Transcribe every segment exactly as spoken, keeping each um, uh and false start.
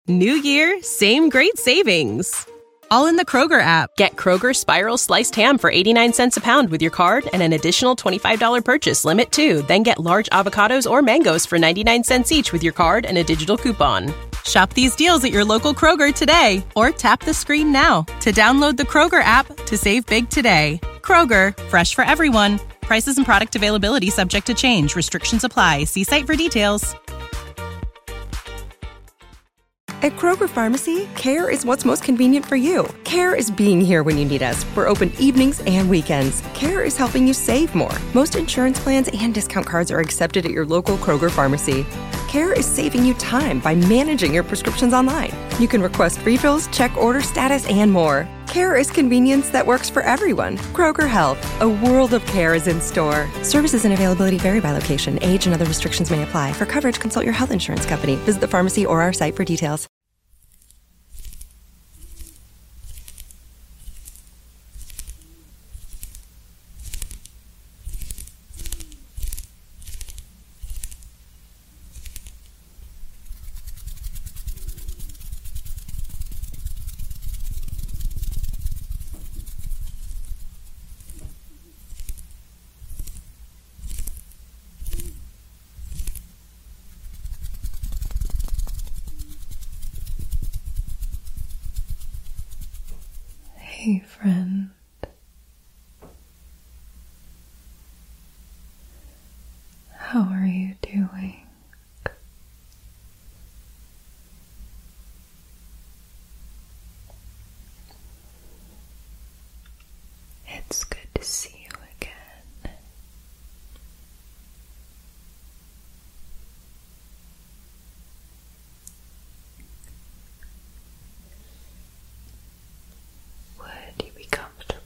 New year, same great savings. All in the Kroger app. Get Kroger Spiral Sliced Ham for eighty-nine cents a pound with your card and an additional twenty-five dollars purchase limit, too. Then get large avocados or mangoes for ninety-nine cents each with your card and a digital coupon. Shop these deals at your local Kroger today or tap the screen now to download the Kroger app to save big today. Kroger, fresh for everyone. Prices and product availability subject to change. Restrictions apply. See site for details. At Kroger Pharmacy, care is what's most convenient for you. Care is being here when you need us. We're open evenings and weekends. Care is helping you save more. Most insurance plans and discount cards are accepted at your local Kroger Pharmacy. Care is saving you time by managing your prescriptions online. You can request refills, check order status, and more. Care is convenience that works for everyone. Kroger Health, a world of care is in store. Services and availability vary by location. Age and other restrictions may apply. For coverage, consult your health insurance company. Visit the pharmacy or our site for details. Hey, friend. How are you doing? It's good to see you again. Would you be comfortable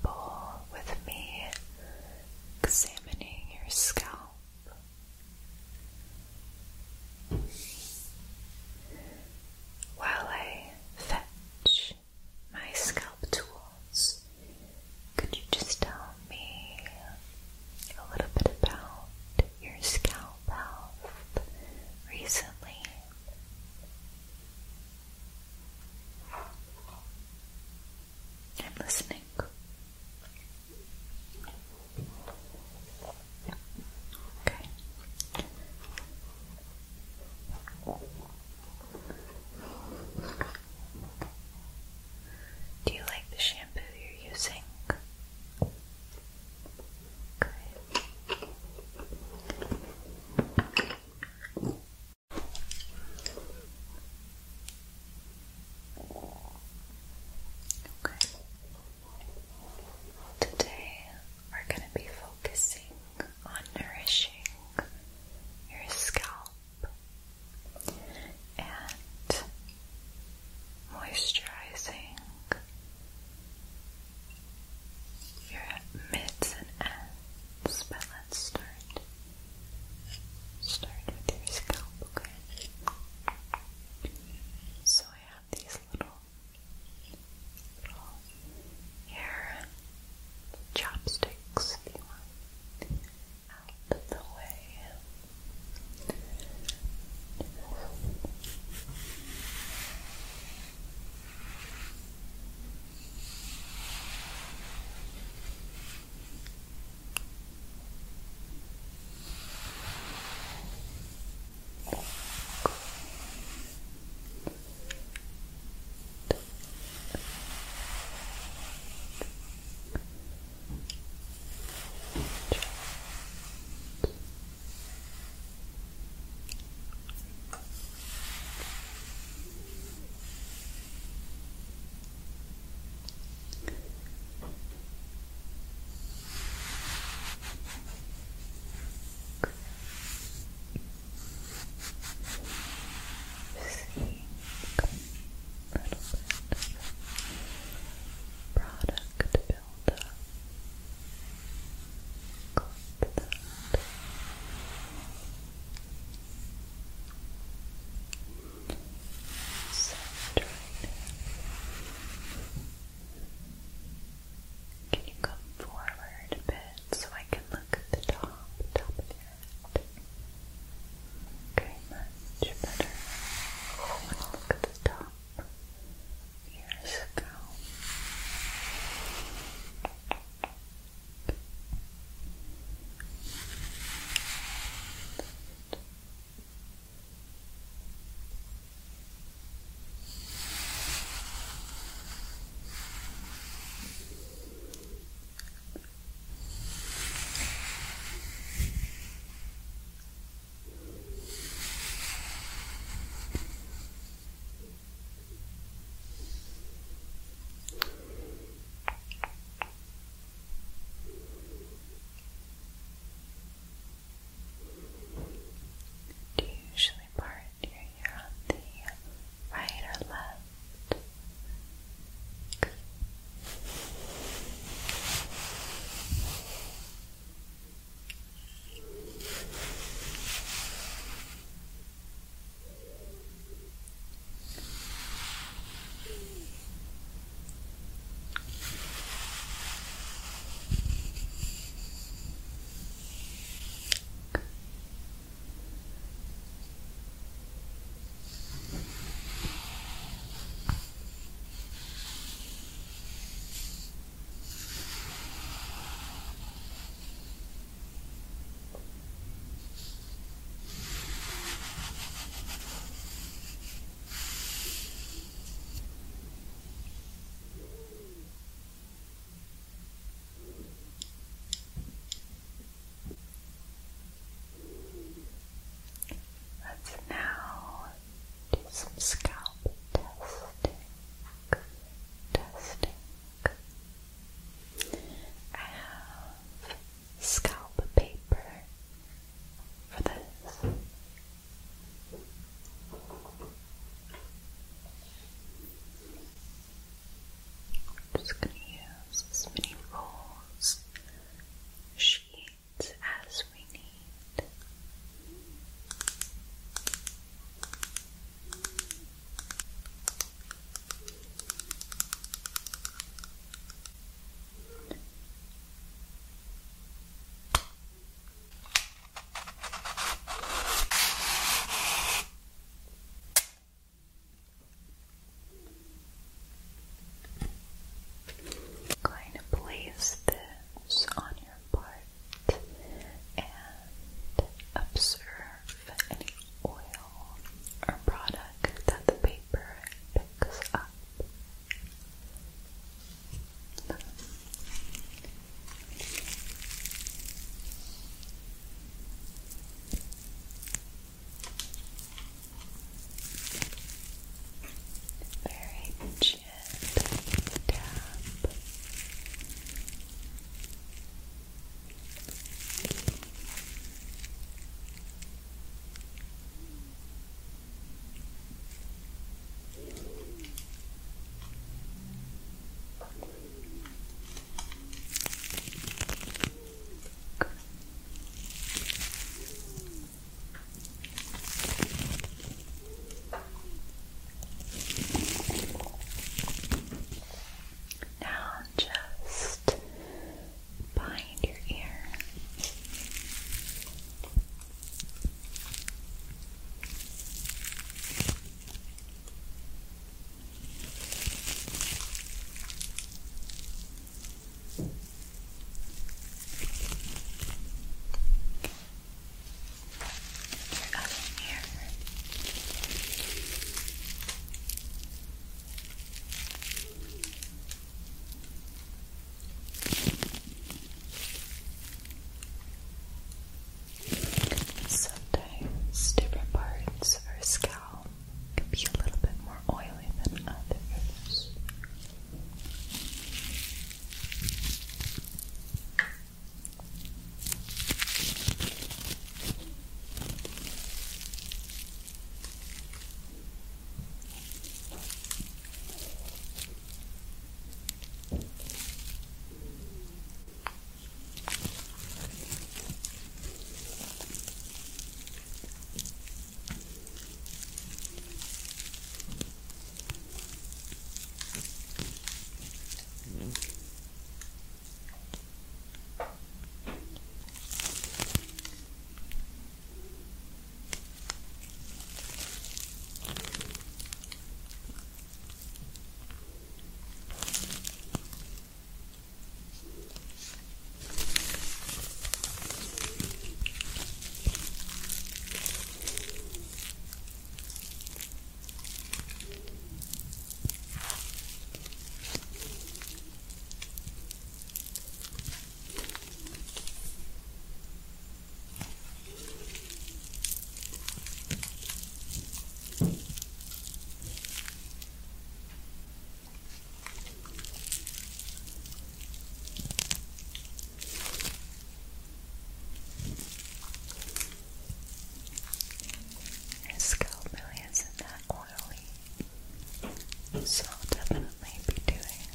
So I'll definitely be doing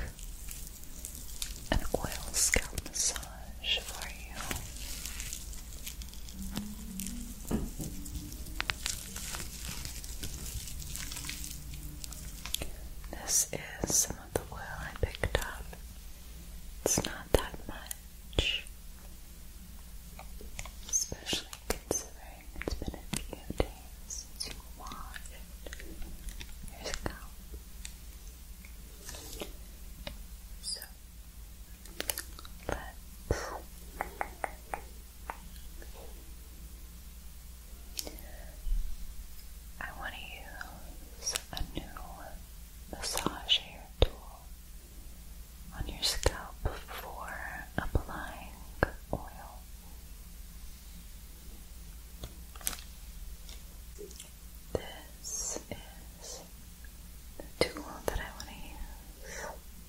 an oil scalp massage for you. This is some of the oil I picked up. It's not that much, especially considering it's been a few days since you washed your scalp. So, let's I want to use a new massage hair tool on your scalp before applying oil. This is the tool that I want to use.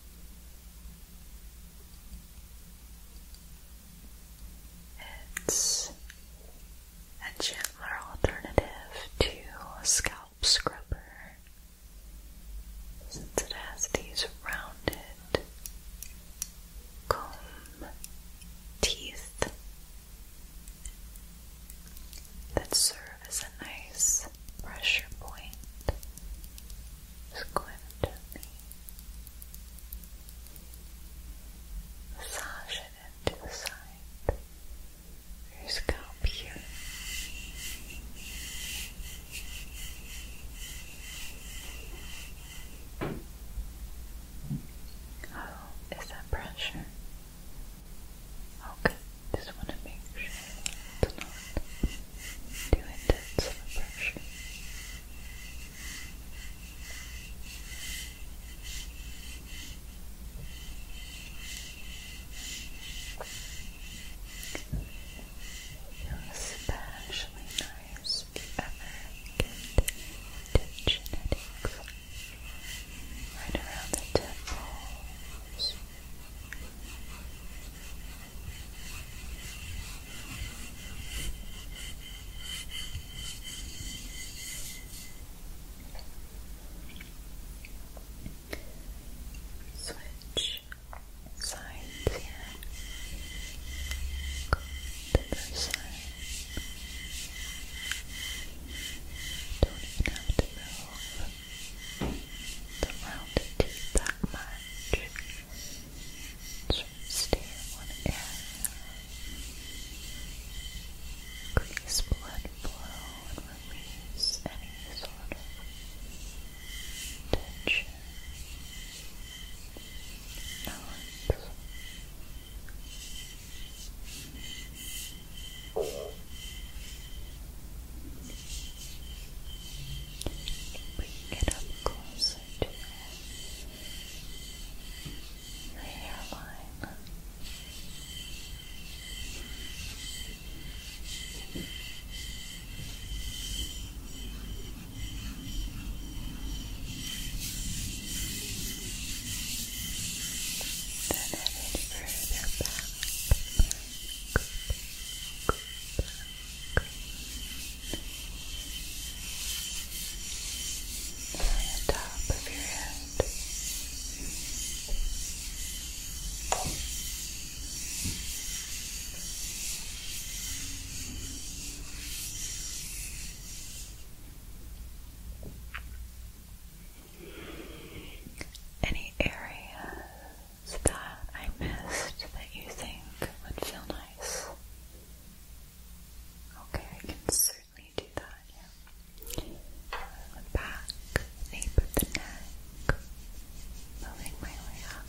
It's a gentler alternative to a scalp scrubber, since it has these rounded comb teeth that serve as a nice pressure point. Just go ahead and gently massage it into the side of your scalp here. Oh, is that pressure? Okay, just want to make sure it's not too intense of a pressure. Especially nice if you ever get tension headaches right around the temples. Switch sides here. Go to the side. Don't even have to move the rounded teeth that much. Just stay in one area. Increase blood flow and release any sort of tension. Bring it up closer to your hairline. Then headed further back. The top of your head. Any areas that I missed that you think would feel nice? Okay, I can certainly do that, yeah. The back, nape of the neck, moving my way up.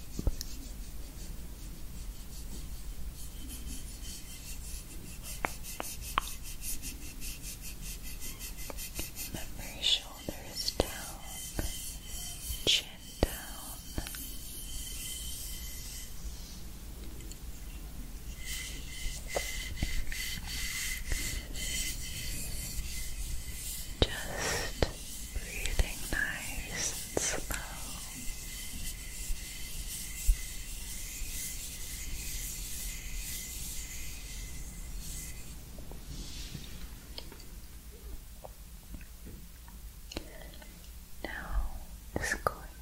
Remember your shoulders down, chin down. Just breathing nice and slow. Now, just going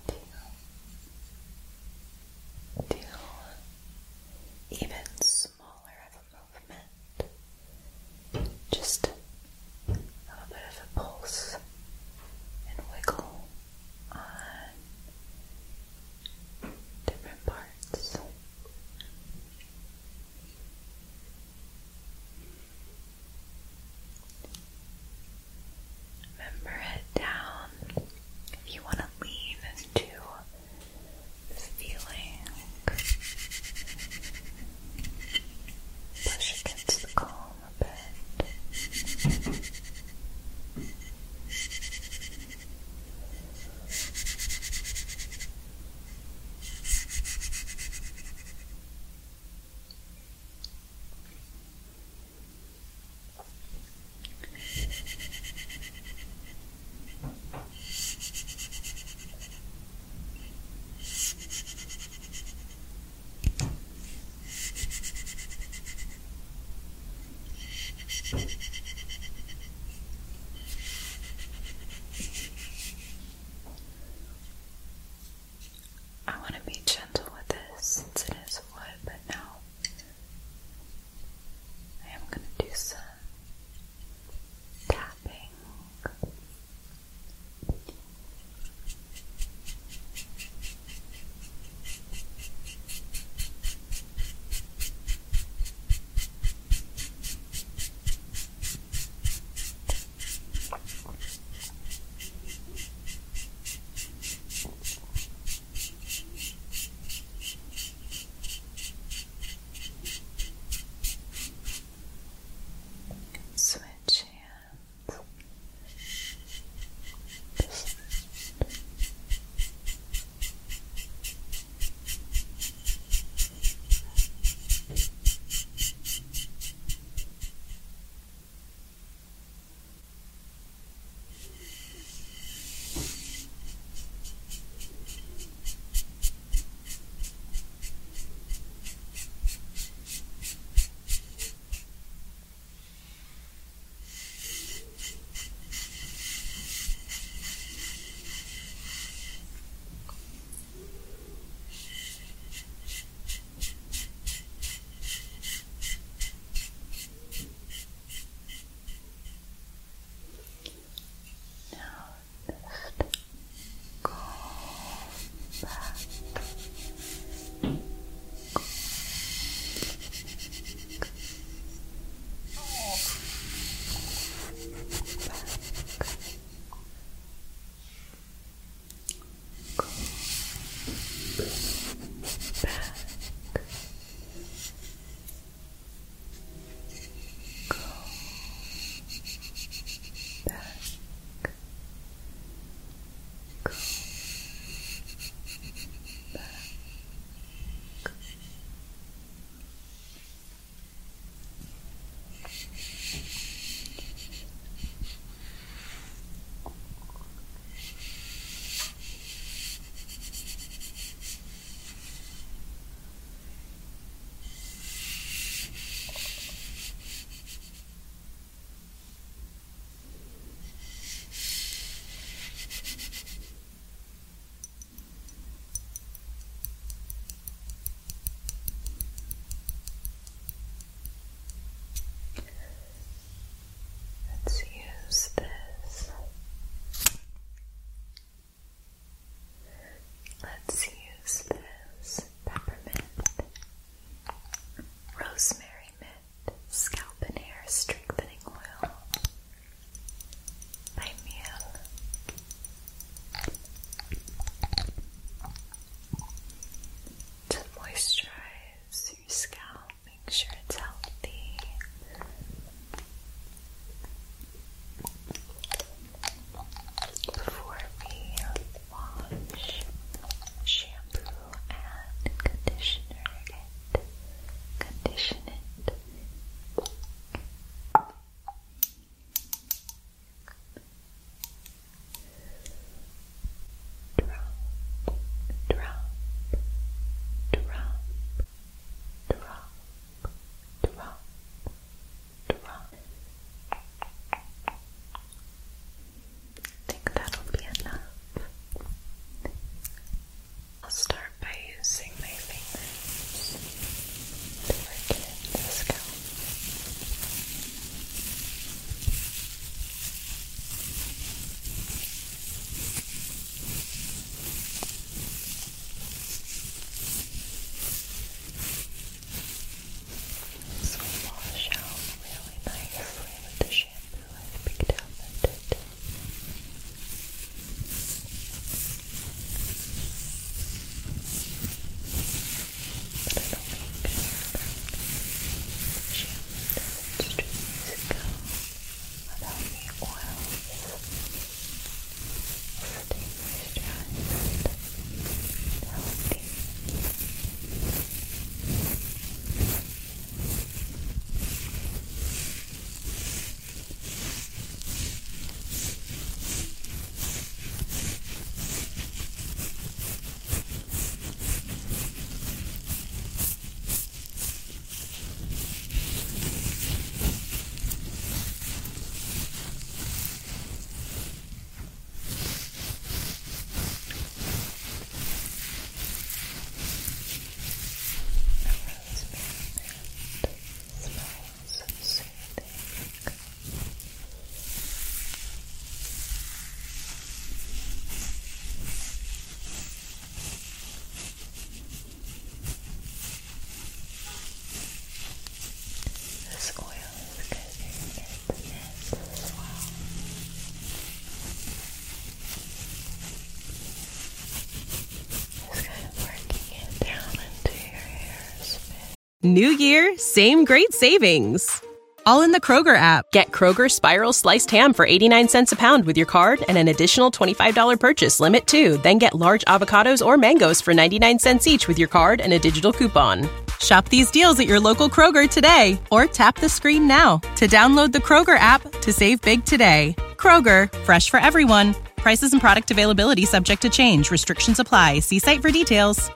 New year, same great savings. All in the Kroger app. Get Kroger Spiral Sliced Ham for eighty-nine cents a pound with your card and an additional twenty-five dollars purchase limit too. Then get large avocados or mangoes for ninety-nine cents each with your card and a digital coupon. Shop these deals at your local Kroger today or tap the screen now to download the Kroger app to save big today. Kroger, fresh for everyone. Prices and product availability subject to change. Restrictions apply. See site for details.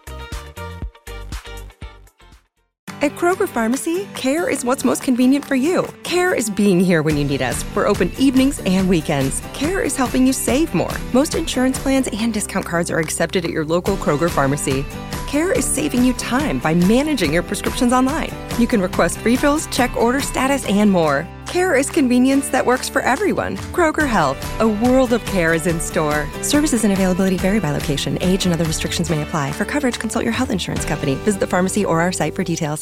At Kroger Pharmacy, care is what's most convenient for you. Care is being here when you need us. We're open evenings and weekends. Care is helping you save more. Most insurance plans and discount cards are accepted at your local Kroger Pharmacy. Care is saving you time by managing your prescriptions online. You can request refills, check order status, and more. Care is convenience that works for everyone. Kroger Health, a world of care is in store. Services and availability vary by location. Age and other restrictions may apply. For coverage, consult your health insurance company. Visit the pharmacy or our site for details.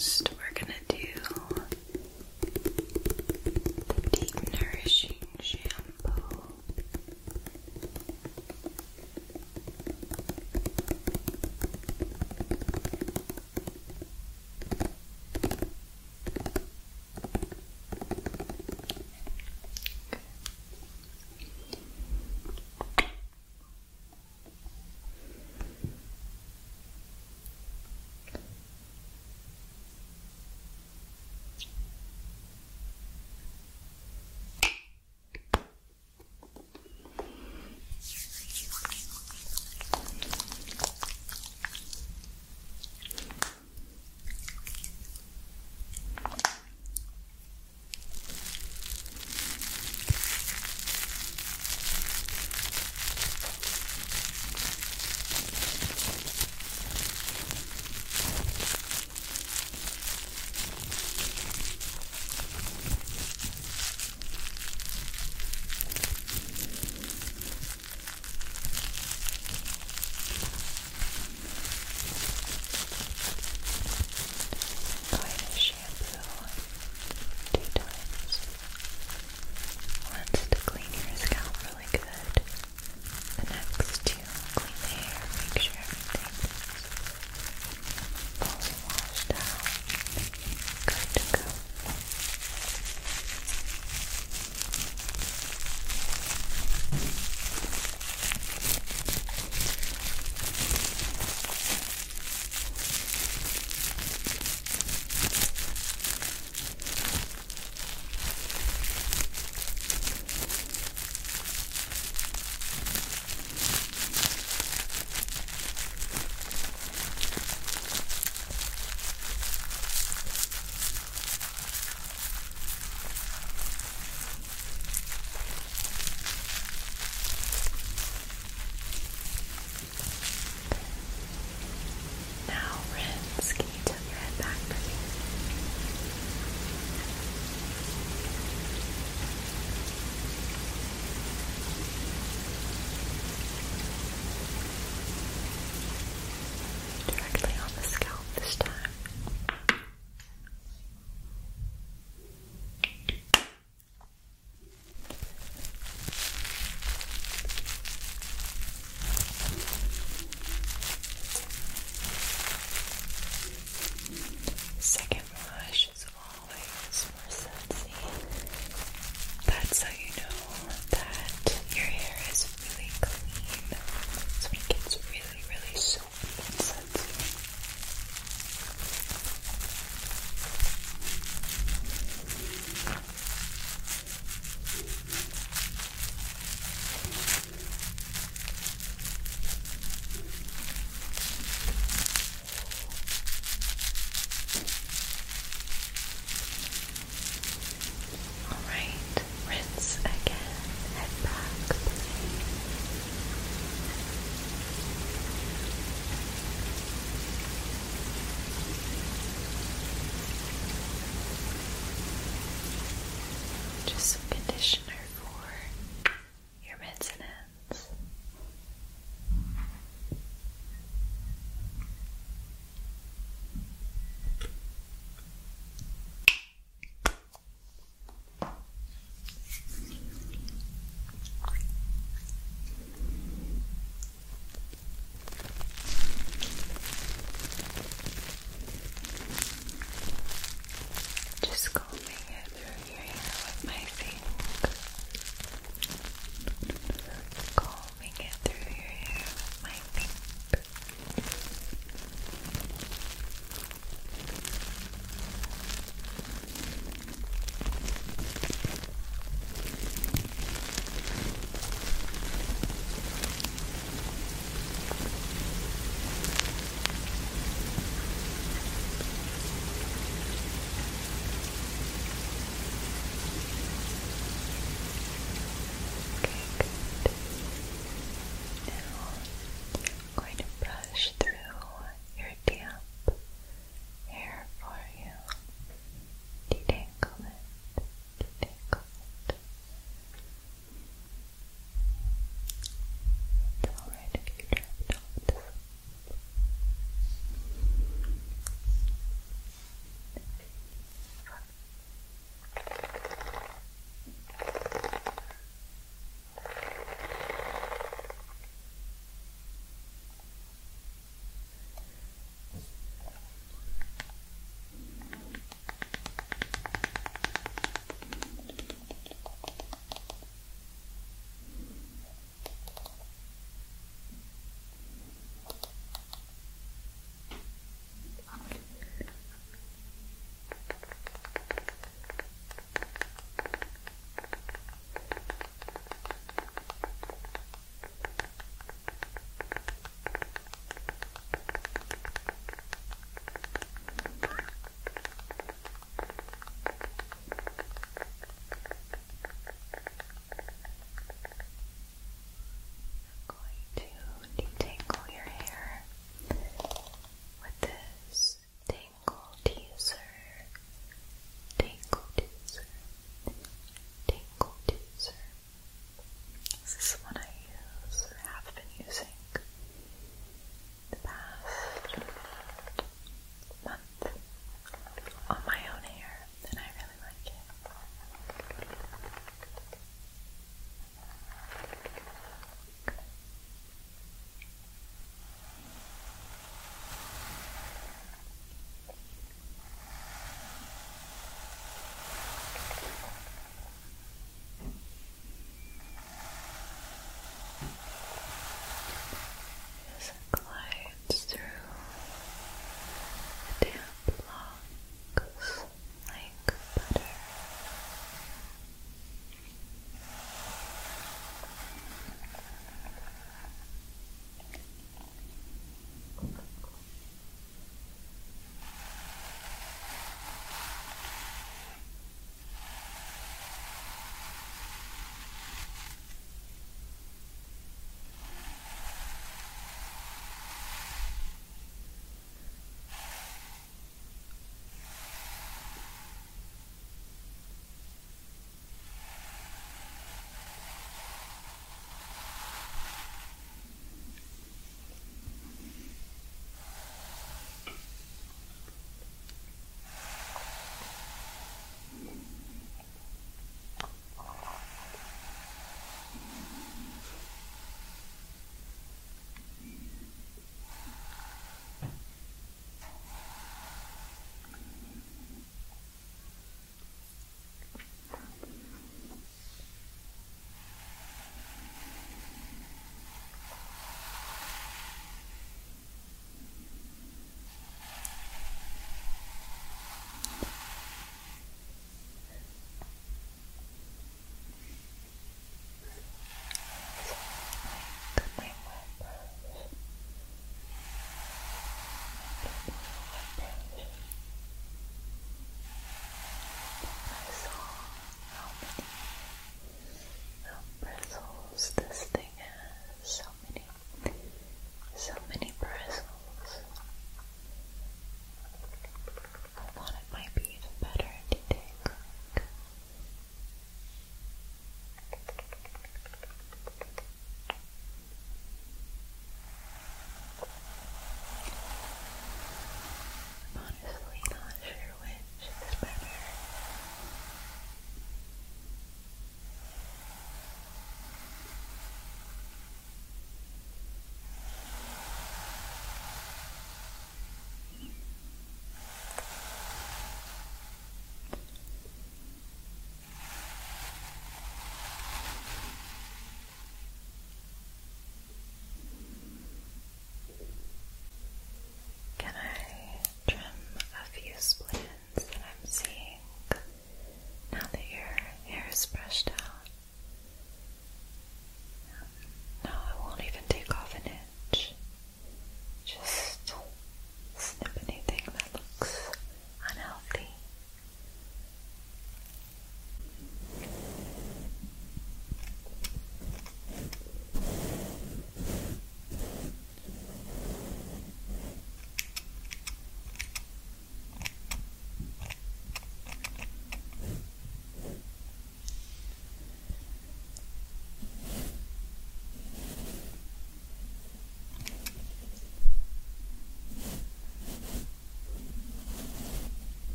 Next, we're gonna do the Deep Nourishing Shampoo.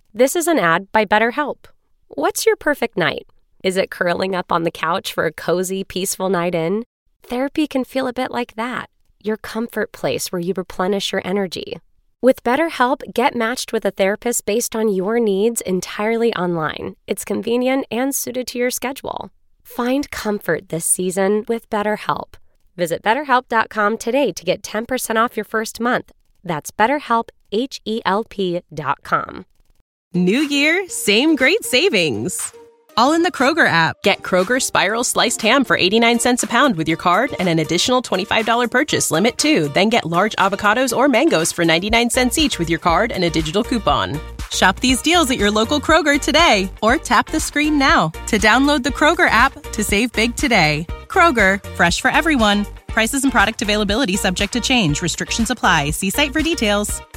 This is an ad by BetterHelp. What's your perfect night? Is it curling up on the couch for a cozy, peaceful night in? Therapy can feel a bit like that, your comfort place where you replenish your energy. With BetterHelp, get matched with a therapist based on your needs entirely online. It's convenient and suited to your schedule. Find comfort this season with BetterHelp. Visit better help dot com today to get ten percent off your first month. That's BetterHelp, H E L P dot com. New year, same great savings. All in the Kroger app. Get Kroger Spiral Sliced Ham for eighty-nine cents a pound with your card and an additional twenty-five dollars purchase limit too. Then get large avocados or mangoes for ninety-nine cents each with your card and a digital coupon. Shop these deals at your local Kroger today or tap the screen now to download the Kroger app to save big today. Kroger, fresh for everyone. Prices and product availability subject to change. Restrictions apply. See site for details.